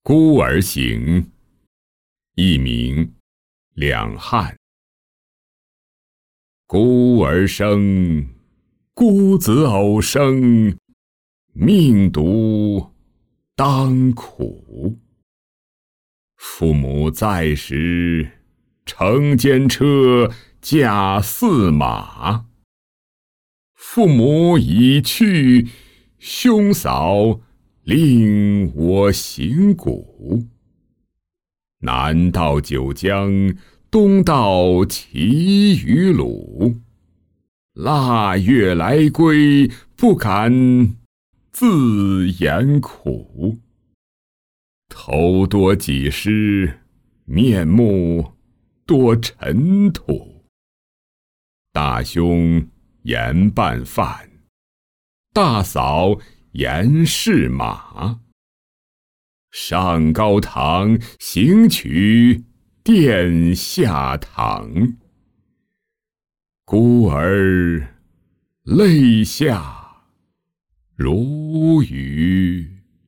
孤儿行，佚名，两汉。孤儿生，孤子偶生，命独当苦。父母在时，乘间车，驾驷马。父母已去，兄嫂令我行古。南到九江，东到齐与鲁。腊月来归，不敢自言苦。头多几失，面目多尘土。大兄言拌饭，大嫂言试马。上高堂，行取殿下堂。孤儿泪下如雨。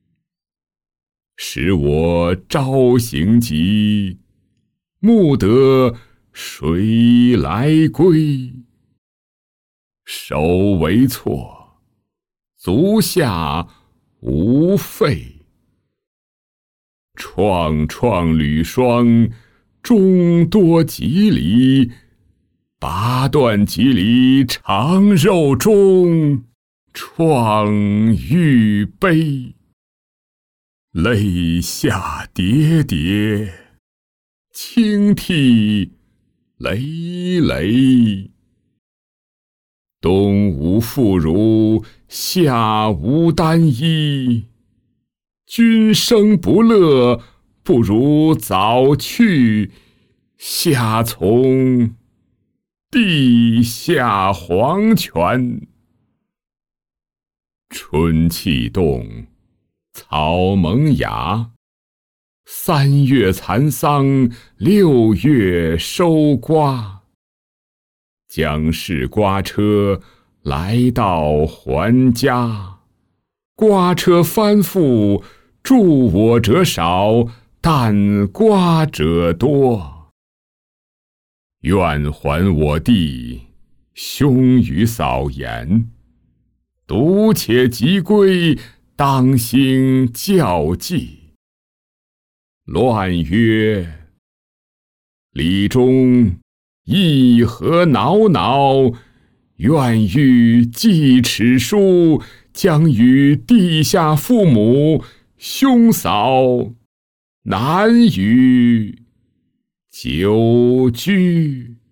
使我朝行急，暮得谁来归？手为错，足下无废。创创履霜，终多几里。拔断几里长肉中，创欲悲。泪下叠叠，倾涕累累。冬无妇孺，夏无单衣。君生不乐，不如早去，下从地下黄泉。春气动，草萌芽。3月蚕桑，6月收瓜。将是瓜车来到还家。瓜车翻覆，助我者少，但瓜者多。愿还我弟，兄与嫂言。独且即归，当兴教济。乱曰：礼中议何恼恼？愿欲寄此书，将与地下父母、兄嫂难与久居。